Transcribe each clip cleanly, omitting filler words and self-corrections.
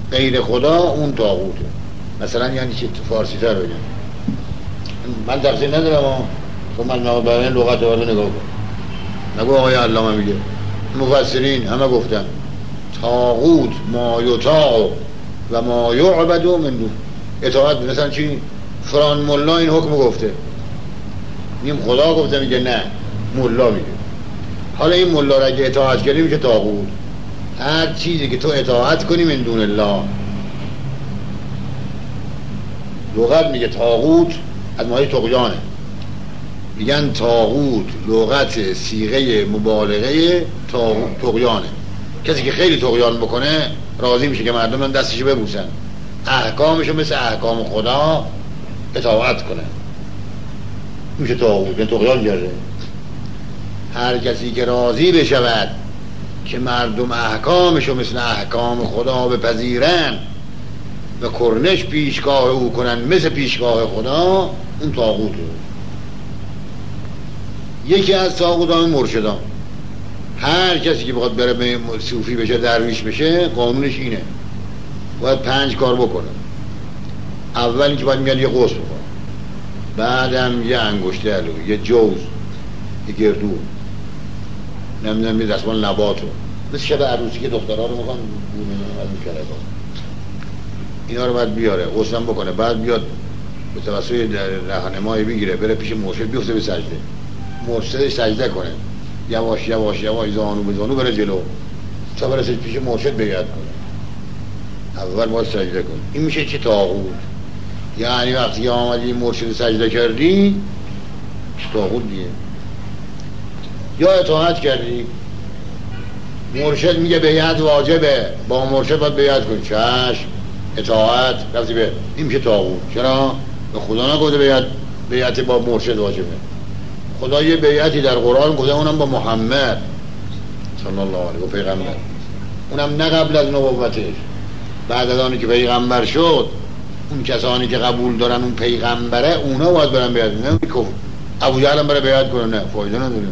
غیر خدا اون طاغوته. مثلا یعنی چی؟ فارسی تر بگم، من تفسیر ندارم تو من برای لغت رو نگاه کن، نگو آقای علامه میگه، مفسرین همه گفتن طاغوت ما یطاع و ما یعبد من دون. اطاعت مثلا چی؟ فران ملا این حکم گفته، نیم خدا گفته، میگه نه ملا میگه. حالا این ملا را اگه اطاعت کنی میشه طاغوت. هر چیزی که تو اطاعت کنی من دون الله. لغت میگه طاغوت از معنی طغیانه، میگن طاغوت لغت صیغه مبالغه طغیانه. کسی که خیلی طغیان بکنه راضی میشه که مردم دستشو ببوسن، احکامشو مثل احکام خدا اطاعت کنه، میشه طاغوت، یعنی طغیان کرده. هر کسی که راضی بشود که مردم احکامشو مثل احکام خدا بپذیرن و کرنش پیشگاه او کنن مثل پیشگاه خدا، اون طاغوته. یکی از طاغوتان مرشدان. هر کسی که بخواد بره صوفی بشه، درویش بشه، قانونش اینه، باید 5 کار بکنه. اول اینکه باید میگن یه غسل بکنه، بعدم یه انگشته علوی، یه جوز، یه گردو، نمیدونم یه دستمال نباتو، مثل شب عروسی که دخترها رو میخوان از این کرده اینا رو باید بیاره، غسلم بکنه، بعد بیاد به توسط رهنمایی بگیره، بره پیش مرشد، بیفته به سجده، مرشدش سجده کنه، یواش یواش یواش زانو به زانو بره جلو تا برسه پیش مرشد بیعت کنه. اول باید سجده کنه. این میشه چه طاغوت؟ یعنی وقتی که آمدی مرشد سجده کردی طاغوت دیگه. یا اطاعت کردی، مرشد میگه بیعت واجبه، با مرشد باید بیعت کنی، چشم اطاعت رفتی به این میشه طاغوت. چرا؟ به خدا نگفته بیعت با مرشد واجبه. خدا یه بیعتی در قرآن گفته، اونم با محمد صلی الله علیه و پیغمبر، اونم نه قبل از نبوتش، بعد از آنی که پیغمبر شد، اون کسانی که قبول دارن اون پیغمبره، اونا باید برن بیعت کنن. ابو جهل هم بره بیعت کنه، نه فایده نداره.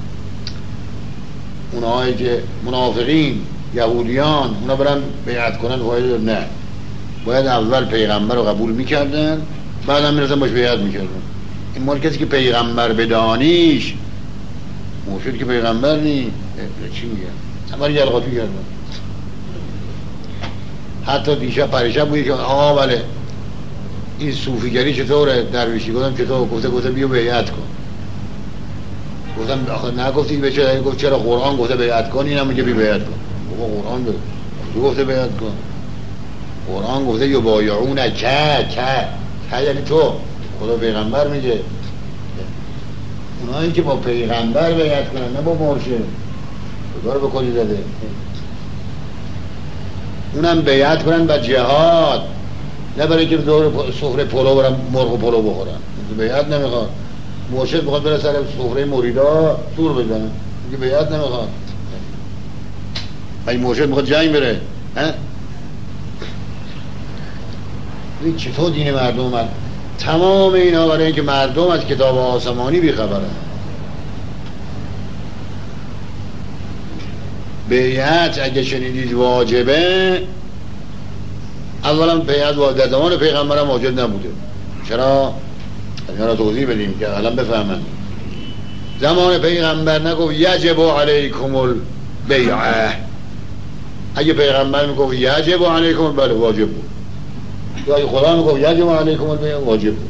اونهایی که منافقین یهودیان اونا برن بیعت کنن فایده داره؟ نه، باید اول پیغمبر رو قبول میکردن، بعد هم میرسن باش بیعت میکردن. این مال کسی که پیغمبر بدانیش، مرشد که پیغمبر نی، چی میگن؟ همه یلغاتی کردن. حتی دیشب پریشب بودی که بله این صوفیگری چطوره، درویشی، گفتم چطور؟ گفته بیا بیعت کن. گفتم آخه نگفتی به چه؟ گفت چرا قرآن گفته بیعت کن، اینم میگه بیا بیعت کن. بابا قرآن تو گفته بیعت کن، قرآن گفته یبایعون که یعنی تو، خدا پیغمبر میگه اونایی که با پیغمبر بیعت کنن، نه با مرشد. خدا رو به کلی داده، اونم بیعت کنن با جهاد، نه برای که دور سفره پلو برن مرغ و پلو بخورن. بیعت نمیخواد. مرشد بخواد بره سر سفره مریدا تور بزنه، میگه بیعت نمیخواد. این مرشد میخواد جنگ بره، این چطور دین مردم من؟ تمام اینا برای اینکه مردم از کتاب آسمانی بیخبرن. بیعت اگه شنیدید واجبه، اولا بیعت در زمان پیغمبرم واجب نبوده. چرا؟ اینا رو توضیح بدیم که الان بفهمن. زمان پیغمبر نگفت یجب علیکم البیعه. اگه پیغمبر میگفت یجب علیکم، بله واجب بود. یا اگه خدا میگفت یجب علیکم البیعه، واجب بود.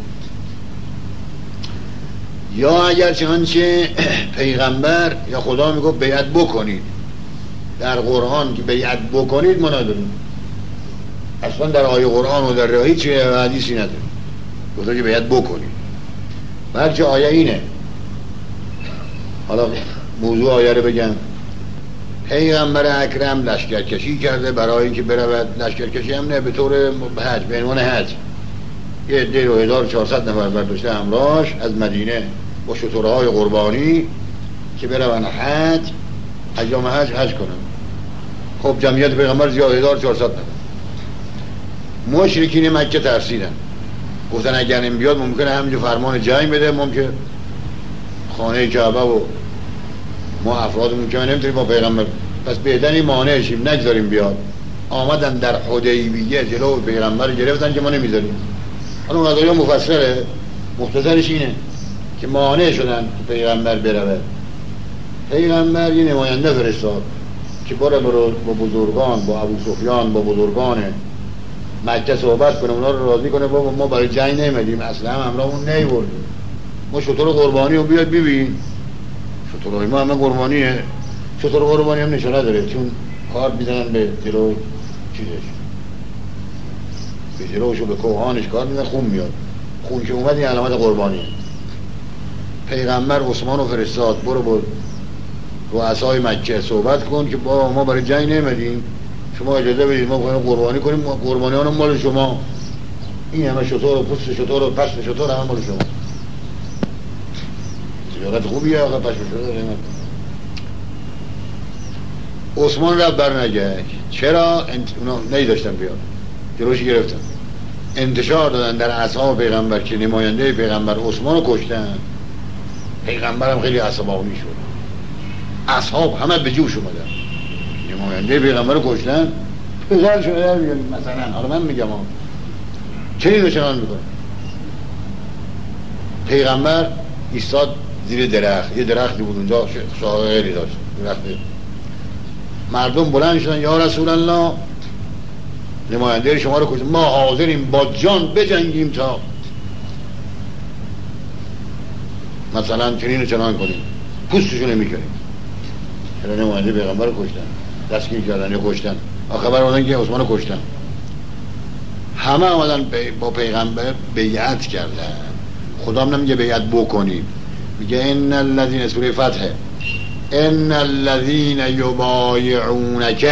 یا اگر چنانچه پیغمبر یا خدا میگفت بیعت بکنید، در قرآن که بیعت بکنید ما نداریم، اصلا در آیه قرآن و در هیچ حدیثی نداریم گفته که بیعت بکنید. بلکه آیه اینه. حالا موضوع آیه رو بگم. پیغمبر اکرم لشکرکشی کرده برای اینکه برود، لشکرکشی هم نه به طور حج، به عنوان حج، یه عده رو 1400 نفر برداشته همراهش از مدینه با شترهای قربانی که برون حج، ایام حج کنن. خب جمعیت پیغمبر زیاد، 1400 نفر. مشرکین مکه ترسیدن، گفتن اگر این بیاد ممکنه همینجا فرمان جنگ بده، ممکنه خانه کعبه و ما افرادمون که نمیتونیم با پیغمبر، پس بهتر این مانع شیم، نگذاریم بیاد. آمدن در حدیبیه جلو پیغمبر گرفتن که ما نمیذاریم. حالا قضایی مفصله، مختصرش اینه که مانع شدن که پیغمبر بره. پیغمبر یه نماینده فرستاد که برو با بزرگان، با ابو سفیان، با بزرگان مکه صحبت کنه، اونا رو راضی کنه بابا ما برای جنگ نمیدیم، اصلا هم همراهمون نیوردیم، ما شطور قربانی رو بیاد ببین. شطورهای ما همه قربانیه. شطور قربانی هم نشانه داره چون کار میزنن به جلو چیزش، به جلوشو به کوهانش کار میزنن، خون میاد، خون که اومد این علامت قربانیه. پیغمبر عثمان رو فرستاد برو با رؤسای مکه صحبت کن که با ما برای جنگ نمیدیم، شما اجازه بدید ما باید قربانی کنیم، قربانیان مال شما، این همه شطور و پوست شطور و پشت شطور همه مال شما. تجارت خوبیه آقا پشت شطور قیمت. عثمان رفت برنگشت. چرا؟ اونا نیداشتن بیاد، جلوش گرفتن، انتشار دادن در اصحاب پیغمبر که نماینده پیغمبر عثمان رو کشتن. پیغمبر هم خیلی عصبانی شد، اصحاب همه به جوش اومدن، نماینده پیغمبر رو کشتن. پسر شما در میگن مثلا، حالا من میگم چنین رو چنان میکنه. پیغمبر ایستاد زیر درخت، یه درختی بود اونجا شاعری داشت درختی. مردم بلند شدن یا رسول الله نماینده شما رو کشتن، ما حاضریم با جان بجنگیم تا مثلا چنین رو چنان کنیم، پوستشو نمیکنیم. چرا نماینده پیغمبر رو کشتن، دستگیر کردن یا کشتن، خبر آمدن که عثمان رو کشتن. همه آمدن با پیغمبر بیعت کردن. خدا هم نمیگه بیعت بکنید، میگه ان الذین، سوره فتح، ان الذین یبایعونک،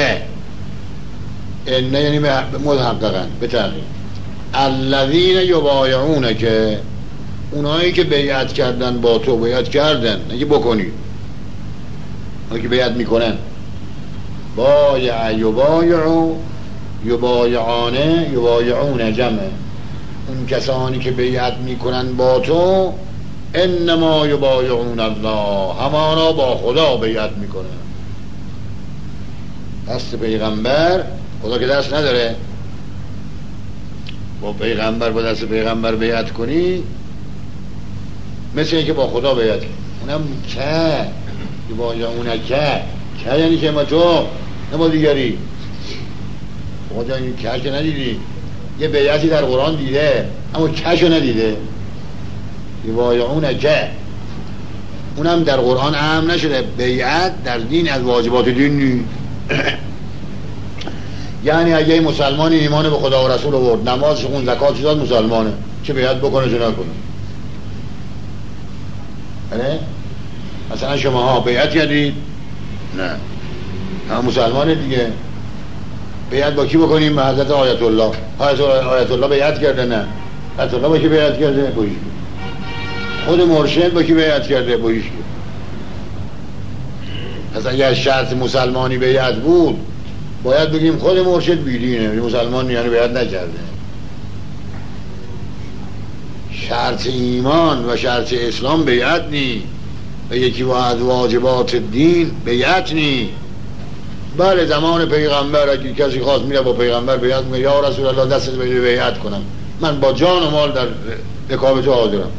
ان یعنی محققا به تحقیق، الذین یبایعونک، اونایی که بیعت کردن با تو، بیعت کردن نگه بکنید، اونایی که بیعت میکنن، بایع یبایعو، یبایعانه، یبایعون جمعه، اون کسانی که بیعت میکنن با تو، انما یبایعون الله، همانا با خدا بیعت میکنن. دست پیغمبر، خدا که دست نداره، با پیغمبر، با دست پیغمبر بیعت کنی مثل اینکه با خدا بیعت کنی. اونم که یبایعونک، که یعنی که ما تو، نه با دیگری. خدا این که ندیدی، یه بیعتی در قرآن دیده اما کشو ندیده. یبایعونک اونم در قرآن هم نشده. بیعت در دین از واجبات دین نیست. یعنی اگه مسلمانی ایمان به خدا و رسول آورد، نمازش خون، زکاتش داد، مسلمانه، چه بیعت بکنه چه نکنه. مثلا شما ها بیعت کردید؟ نه، هم مسلمانه دیگه. بیعت با کی بکنیم؟ به حضرت آیت الله. آیت الله بیعت کرده؟ نه. آیت الله با کی بیعت کرده؟ با هیچ. خود مرشد با کی بیعت کرده؟ با هیچ. پس اگر شرط مسلمانی بیعت بود باید بگیم خود مرشد بیدینه، مسلمان یعنی بیعت نکرده. شرط ایمان و شرط اسلام بیعت نی، و یکی از واجبات دین بیعت نی. بله زمان پیغمبر اگه کسی خواست میره با پیغمبر بیعت میگه یا رسول الله دستت بده بیعت کنم، من با جان و مال در رکاب تو حاضرم.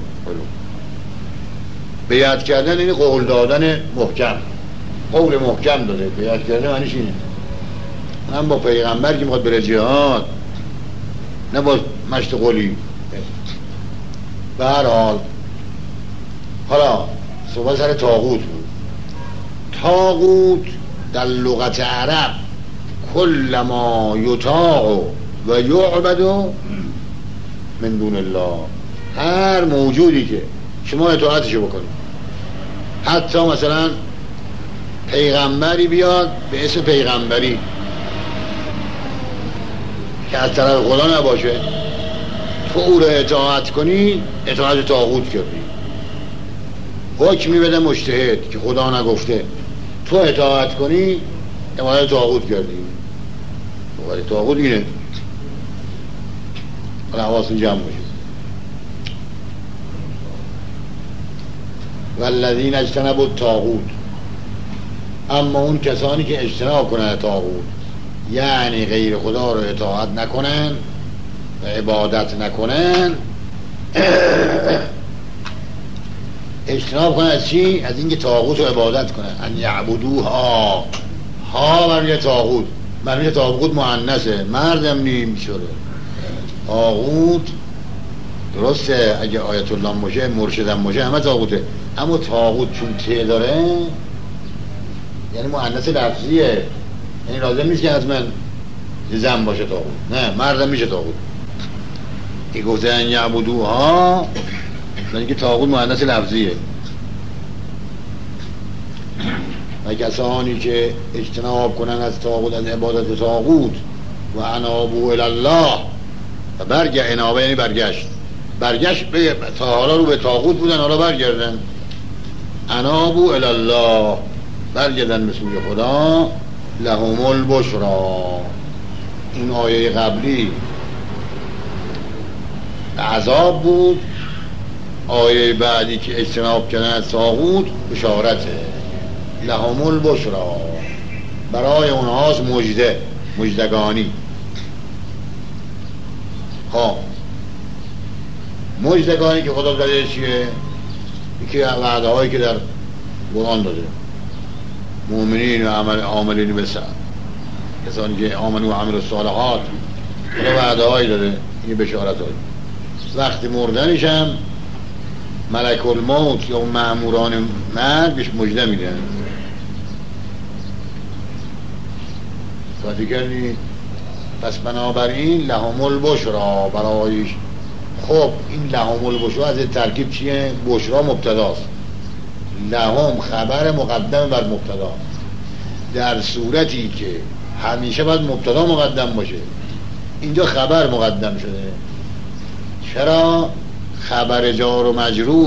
بیعت کردن یعنی قول دادن محکم، قول محکم داده. بیعت کردن معنیش اینه. من با پیغمبر که میخواد بره جهاد، نه با مشت قولی. به هر حال حالا صحبت سر طاغوت بود. طاغوت در لغت عرب کل ما یطاع و یعبد من دون الله، هر موجودی که شما اطاعتشو بکنید. حتی مثلا پیغمبری بیاد به اسم پیغمبری که از طرف خدا نباشه، تو او رو اطاعت کنی، اطاعت طاغوت کردی. حکمی بده مجتهد که خدا نگفته، تو اطاعت کنی، اطاعت طاغوت کردی. اطاعت طاغوت اینه. حالا حواستون جمع باشه. والذین اجتنبوا الطاغوت، اما اون کسانی که اجتناب کنن طاغوت، یعنی غیر خدا رو اطاعت نکنن و عبادت نکنن. اجتناب کنن از چی؟ از اینکه طاغوت رو عبادت کنن. ان یعبدوها، ها برای طاغوت، برای طاغوت مؤنثه، مردم نیم شده. طاغوت درسته اگه آیت الله باشه، مرشدم باشه، همه طاغوته، اما طاغوت چون ته داره یعنی مؤنث لفظیه، یعنی لازم نیست که حتما زن باشه طاغوت، نه مردم میشه طاغوت. این گفته ان یعبدوها یعنی که طاغوت مؤنث لفظیه. و کسانی که اجتناب کنن از طاغوت، از عبادت طاغوت، و انابوا الی الله، و انابه یعنی برگشت به تا حالا رو به طاغوت بودن، حالا برگردن. انابوا الی الله، برگردن به سوی خدا. لهم البشرا، این آیه قبلی عذاب بود، آیه بعدی که اجتناب کردن از طاغوت بشارته. لهم البشرا، برای اونهاست مژدگانی. ها مژدگانی که خدا داده چیه؟ یکی وعده هایی که در قرآن داده، مؤمنین و عاملین به سعی، کسانی که آمنوا و عملوا الصالحات، خدا وعده هایی داده، این بشارت هایی. وقتی مردنش هم ملک الموت یا مأموران مرگ بهش مژده میدن. صحبتی کردی؟ پس بنابراین لهم البشرا، برایش. خب این لهم البشرا از ترکیب چیه؟ بشرا مبتداست، لهم خبر مقدم بر مبتدا، در صورتی که همیشه باید مبتدا مقدم باشه، اینجا خبر مقدم شده. چرا؟ خبر جار و مجرور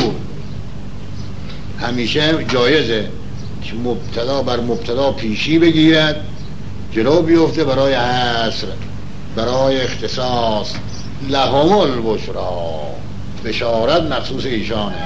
همیشه جایزه که مبتدا بر مبتدا پیشی بگیرد، جلو بیفته برای حصر، برای اختصاص. لهم البشرا، بشارت مخصوص ایشانه.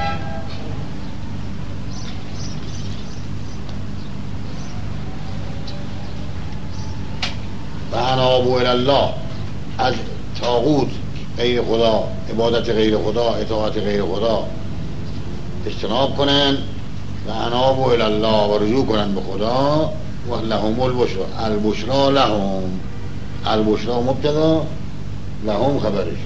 و انابوا الی الله، از طاغوت غیر خدا، عبادت غیر خدا، اطاعت غیر خدا اجتناب کنن. و انابوا الی الله، و رجوع کنن به خدا. و لهم البشرا، البشرا لهم، البشرا مبتدا، لهم خبرش.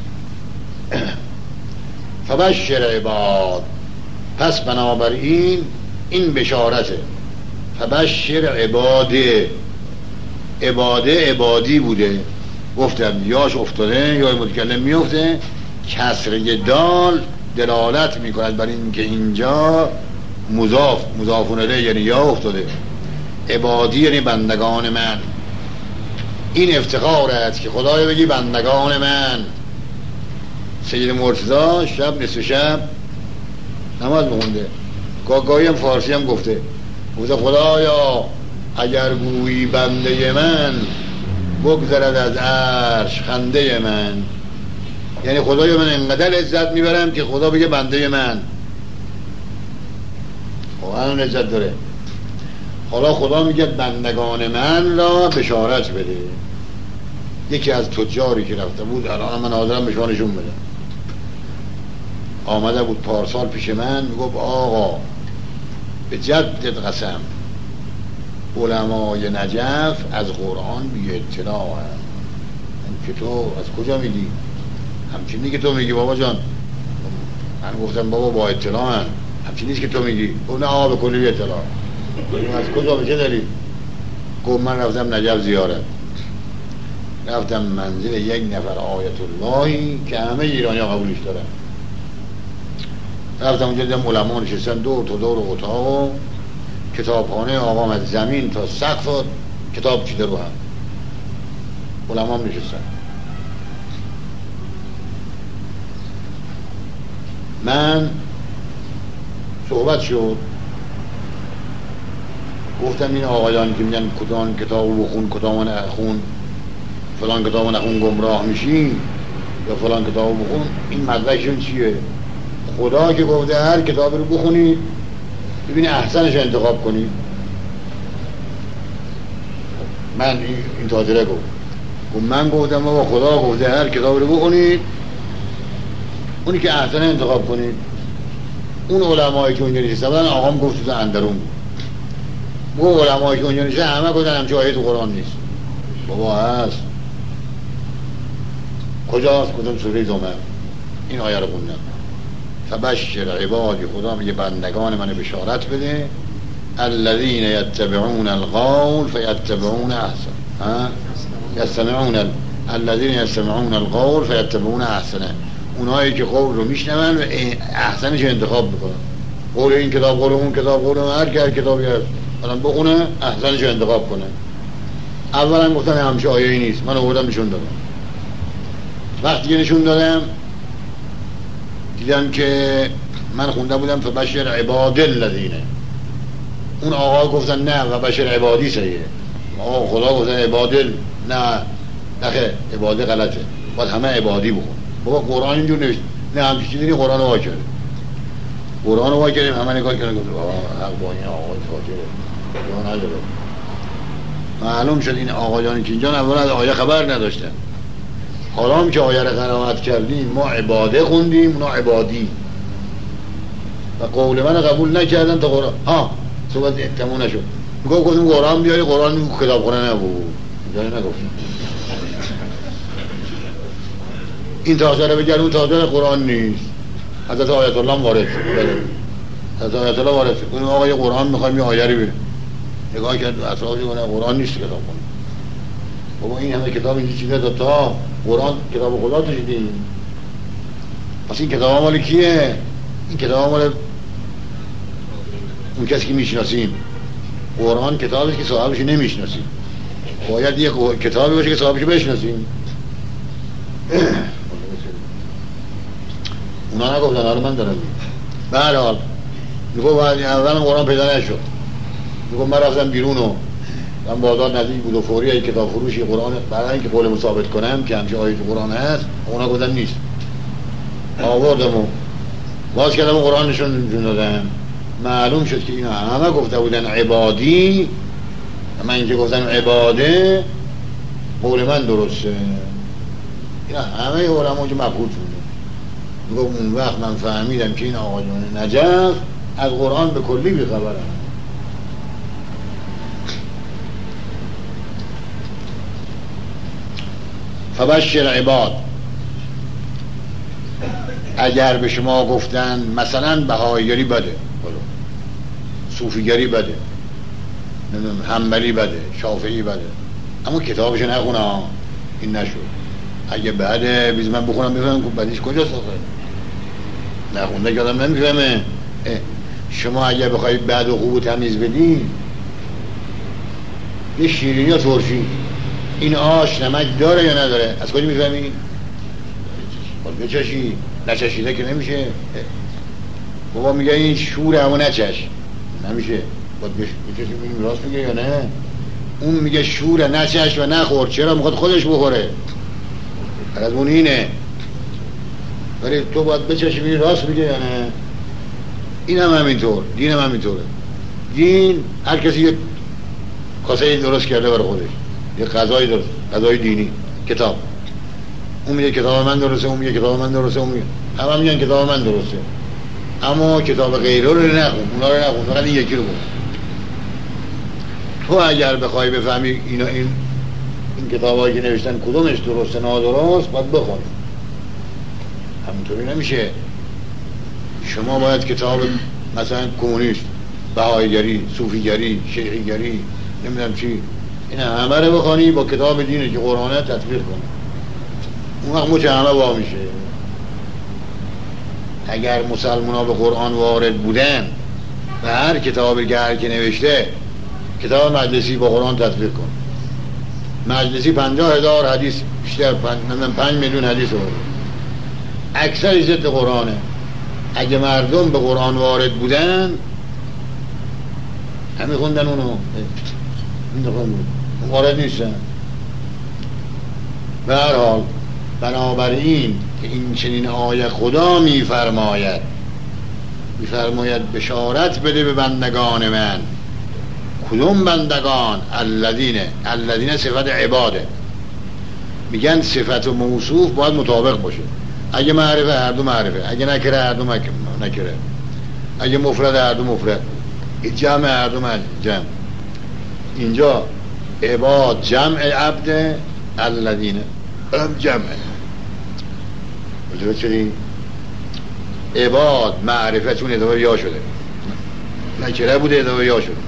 فبشر عباد، پس بنابراین این بشارته. فبشر عباده، عبادی بوده، گفتم یاش افتاده یا متکلم میفته، کسره دال دلالت میکند بر این که اینجا مضافون الیه، یعنی یا افتاده. عبادی یعنی بندگان من. این افتخار است که خدای بگی بندگان من. سید مرتضی شب نصف شب نماز میخونده، گاهی هم فارسی هم گفته خدایا اگر گویی بنده من، بگذرد از عرش خنده من. یعنی خدایا من انقدر لذت میبرم که خدا بگه بنده من. واقعا لذت داره. حالا خدا میگه بندگان من را بشارت بده. یکی از تجاری که رفته بود، الان من حاضرم به شما نشون بدم، آمده بود پارسال پیش من، میگفت آقا به جدت قسم علمای نجف از قرآن بی اطلاع هم. که تو از کجا میگی؟ همچین نیست که تو میگی بابا جان. من گفتم بابا با اطلاع هم همچین نیست که تو میگی. اون آقا به کلی بی اطلاع. از کجا به چه دلیل؟ گفت من رفتم نجف زیارت، رفتم منزل یک نفر آیت اللهی که همه ایرانی ها قبولش دارن. رفتم اونجا دیدم علما نشستن دور تا دور اتاق و کتابخانه آقام از زمین تا سقف کتاب چیده رو هم علما هم نشستن. من صحبت شد، گفتم این آقایان که میگن کدام کتاب بخون کدام نخون، فلان کتاب نخون گمراه میشی یا فلان کتاب بخون، این مدرکشون چیه؟ خدا که گفته هر کتاب رو بخونید ببینی احسنش انتخاب کنید. من این تاجره گفت من گفتم بابا خدا گفته هر کتاب رو بخونید، اونی که احسن انتخاب کنید. اون علمایی که اونجا نشسته بودن، آقام گفت تو اندرون بود، علمایی که اونجا نشسته همه گفتن همچه آیه تو قرآن نیست. بابا هست. کجاست؟ گفتم سوره زمر. این آیه رو خوندم، فبشر عبادی، خدا میگه بندگان من بشارت بده، الذین یتبعون القول فیتبعون احسن، یستمعون الذین یستمعون القول فیتبعون احسنه، اونایی که قول رو میشنون و احسنش انتخاب میکنن. قول این کتاب، قول اون کتاب، قول هر کتابی هست الان بخونه احسنش انتخاب کنه. اولا گفتن همچه آیه‌ای نیست، من آوردم نشون دادم. وقتی که نشون دادم دیدم که من خونده بودم فبشر عباد الذین، اون آقا گفتن نه و بشر عبادی صحیحه. آقا خدا گفتن عبادل، نه عباده غلطه، باید همه عبادی بخون. بابا قرآن اینجور نوشت، نه همچی چیزی نیست. قرآن رو وا کردیم، قرآن رو وا کردیم، همه نگاه کردن گفتن حق با این آقای تاجره، یا نداره. معلوم شد این آقایانی که اینجا اول از آیه خبر نداشتن. حالا هم که آیه رو قرائت کردیم ما عباده خوندیم، اونا عبادی، و قول من قبول نکردن تا قرآن صحبت تموم نشد. گفتم قرآن بیاری، قرآن کتابخونه نبود، اینجا نگفتم. این تاجره بگرد، اون تاجره قرآن نیست. حضرت آیت الله وارد شد، حضرت آیت الله وارد شد، اون آقای قرآن میخوایم یه آیه رو بگیریم. نگاه کرد اطرافش گفت قرآن نیست کتاب خونه. بابا این همه کتاب اینجا چیزه تا قرآن کتاب خدا تو شدیم. پس این کتاب مال کیه؟ این کتاب مال اون کسی که میشناسیم. قرآن کتابی که صاحبش نمیشناسیم، باید یه کتابی باشه که صاحبش بشناسیم. اونا نگفتن، حالا من دارم به هر حال میگو اول قرآن پیدا نشد. میگو من رفتم بیرون و من بازار نزدیک بود و فوری ای کتاب فروشی قرآن برای اینکه قول ثابت کنم که همچه آیه تو قرآن هست، اونا گفتن نیست. آوردم و باز کردم و قرآن نشون دادم. معلوم شد که اینا همه گفته بودن عبادی، من اینکه گفتم عباده قول من درسته. اینا همه علما که مبهوت بودن. میگم اون وقت من فهمیدم که این آقایون نجف از قرآن به کلی بیخبرن. فبشر عباد، اگر به شما گفتن مثلا بهاییگری بده، صوفیگری بده، حنبلی بده، شافعی بده، اما کتابش نخونه، این نشد. اگه بده بیز من بخونم بفهمم که بدیش کجاست آخه؟ نخونده که آدم نمیفهمه. شما اگه بخوایی بد و خوب و تمیز بدی، یه شیرینی یا ترشی، این آش نمک داره یا نداره؟ از کجا میفهمی؟ باید بچشی، نچشیده که نمیشه. بابا میگه این شوره اما نچش، نمیشه. باید بچشی ببینیم راست میگه یا نه. اون میگه شوره نچش و نخور، چرا؟ میخواد خودش بخوره، از اون اینه. ولی تو باید بچشی ببینی راست میگه یا نه. این هم همینطور، دین هم همینطوره. دین هر کسی یه کاسه درست کرده برای خودش، یه غذای درست، غذای دینی، کتاب. اون میگه کتاب من درسته، اون میگه کتاب من درسته، اون میگه همه میگن کتاب من درسته، اما کتاب غیره رو نخون، اونا رو نخون، فقط این یکی رو بخون. تو اگر بخوای بفهمی این کتابایی که نوشتن کدومش درسته نادرست، باید بخونی. همینطوری نمیشه. شما باید کتاب مثلا کمونیست، بهاییگری، صوفیگری، شیعیگری، نمیدونم چی، این همه رو بخونی، با کتاب دینی که قرآنه تطبیق کنی. اون وقت مچه همه وا میشه. اگر مسلمان ها به قرآن وارد بودن و هر کتابی که هر که نوشته، کتاب مجلسی با قرآن تطبیق کن. مجلسی 50,000 حدیث، بیشتر 5 میلیون حدیث رو اکثر ضد قرآنه. اگه مردم به قرآن وارد بودن همه خوندن اونو، وارد نیستن. به هر حال بنابراین که این چنین آیه خدا میفرماید بشارت بده به بندگان من کدوم بندگان؟ الذین صفت عباده. میگن صفت و موصوف باید مطابق باشه. اگه معرفه هر دو معرفه، اگه نکره هر دو نکره، اگه مفرد هر دو مفرد، جمع هر دو جمع. اینجا عباد جمع عبد، الذین هم جمع. بذاره چنین عباد معرفه چون اضافه یا شده، نکره بوده اضافه یا شده.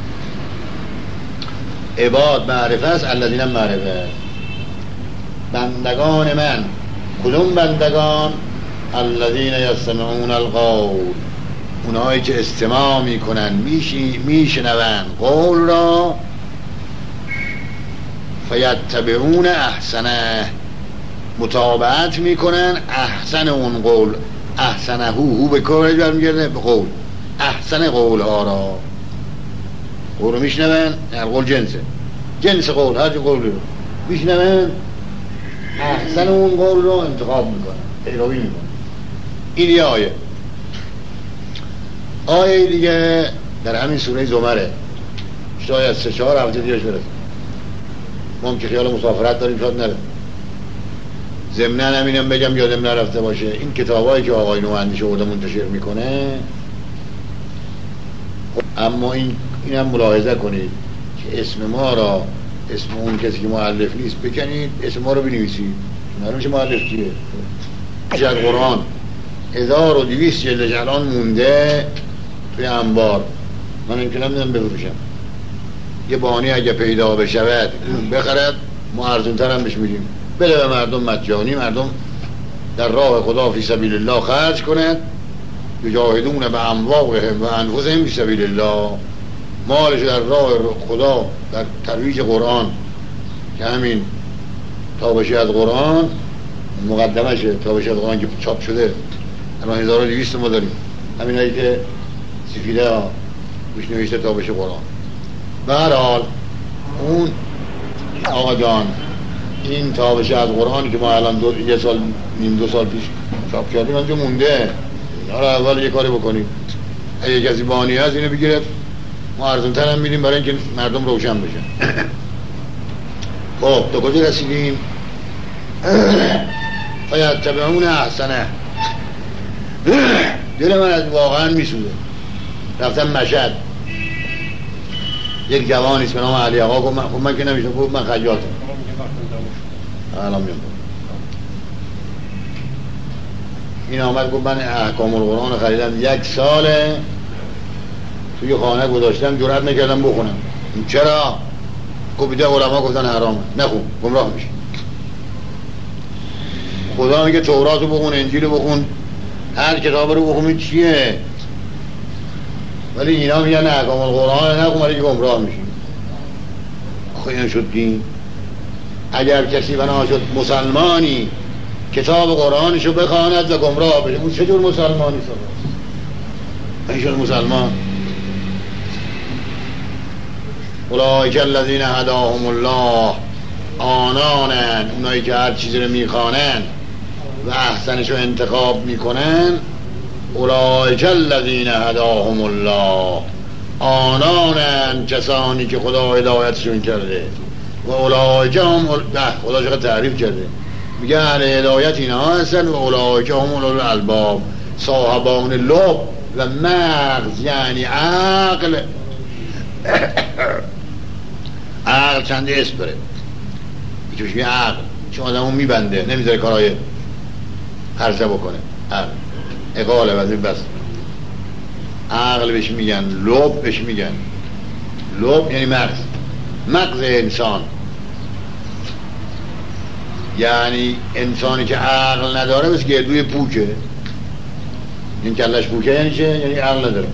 عباد معرفه است، الذین هم معرفه است. بندگان من، کدوم بندگان؟ الذین یستمعون القول، اونایی که استماع میکنن، میشنون قول را، فیتبعون احسنه، متابعت میکنن احسن اون قول. احسنه هو به کارش برمیگرده به قول، احسن قول ها را. قول رو میشنون، قول جنس قول، هر قول رو میشنون، احسن اون قول رو انتخاب میکنن، پیروی میکنن. این یه آیه دیگه در همین سوره زمره، شاید 3-4 هفته دیگه برسه. ما هم که خیال مسافرت داریم شاید نره. ضمناً همینم بگم یادم نرفته باشه، این کتابایی که آقای نواندی شده منتشر میکنه، اما اینم ملاحظه کنید که اسم ما را، اسم اون کسی که مؤلف نیست بکنید، اسم ما رو بنویسید، معلوم میشه مؤلف کیه. از قرآن 1200 جلدش الان مونده توی انبار، من امکنم نمیدونم بفروشم. یه بانی اگه پیدا بشود بخرد، ما ارزونتر هم بهش میدیم، بده به مردم مجانی، مردم در راه خدا فی سبیل الله خرج کنند، یجاهدون به اموالهم و انفسهم فی سبیل الله، مالش در راه خدا در ترویج قرآن، که همین تابشی از قرآن مقدمشه، تابشی از قرآن که چاپ شده الان 1200 ما داریم، همین هایی که سفیده ها روش نوشته تابش قرآن. به هر حال اون آقا جان این تابش از قرآن که ما الان 1 سال نیم 2 سال پیش چاپ کردیم اونجا مونده، حالا اول یه کاری بکنیم، اگه کسی بانی هست اینو بگیره، ما ارزونتر هم میدیم برای اینکه مردم روشن بشن. خب تا کجا رسیدیم؟ فیتبعون احسنه. دل من از واقعا میسوزه. رفتم مشهد، یک جوانیست به نام علی آقا گفت من که نمیشم، گفت من خیاطم. الان میام این آمد گفت من احکام القرآن خریدم 1 ساله توی خانه گذاشتم، جرئت نکردم بخونم. چرا؟ گفت بیده علما گفتن حرامه، نخون گمراه میشه. خدا میگه تورات رو بخون، انجیل رو بخون، هر کتاب رو بخون، چیه؟ ولی اینا میگن احکام القرآن نخون ولی گمراه میشی. آخه این شد دین؟ اگر کسی بنا شد مسلمانی کتاب قرآنشو بخواند و گمراه بشه، اون چجور مسلمانی شد؟ این شد مسلمان. اولئک الذین هداهم الله، آنانن اونایی که هر چیزی رو میخوانن و احسنشو انتخاب میکنن. اولئک الذین هداهم الله، آنانن کسانی که خدا هدایتشون کرده. و اولئک هم خدا چقدر تعریف کرده، میگه اهل هدایت اینها هستن. و اولئک هم اولو الالباب، صاحبان لب و مغز، یعنی عقل. عقل چند اسم داره، یکیش میگه عقل چون آدمو میبنده نمیذاره کارهای هرزه بکنه، عقل اقاله وزیر بس. عقل بهش میگن، لب بهش میگن. لب یعنی مغز انسان، یعنی انسانی که عقل نداره بس گردوی پوکه. این کلش پوکه یعنی چه؟ یعنی عقل نداره.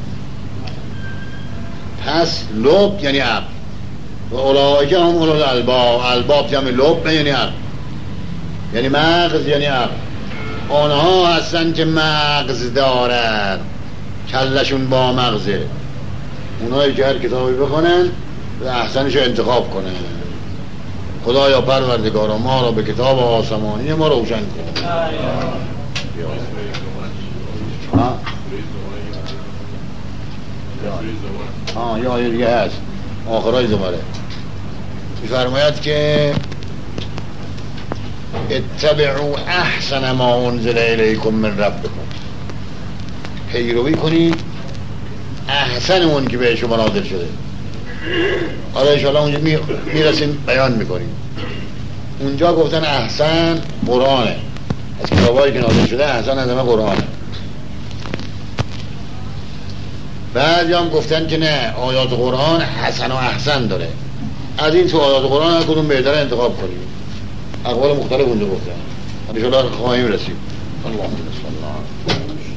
پس لب یعنی عقل. و اولئک هم اولو الالباب، الباب جمع لب یعنی عقل، یعنی مغز یعنی عقل. آنها هستن که مغز دارن، کلشون با مغزه. اونایی که هر کتابی بخونن و احسنشو انتخاب کنن. خدایا پروردگارا ما را به کتاب آسمانی ما روشن کن. یا آیه دیگه هست آخرای زمره میفرماید که اتبعوا احسن ما انزل الیکم من ربکم، پیروی کنید احسن اون که به شما نازل شده. حالا انشاءالله اونجا میرسیم بیان میکنیم. اونجا گفتن احسن قرآنه، از کتابایی که نازل شده احسن از همه قرآنه. بعضی هم گفتن که نه، آیات قرآن حسن و احسن داره، از این تو آیات قرآن هر کدوم بهتر انتخاب کنیم. اقوال مختلف اونجا گفتن، انشاءالله خواهیم رسید. اللهم صل علی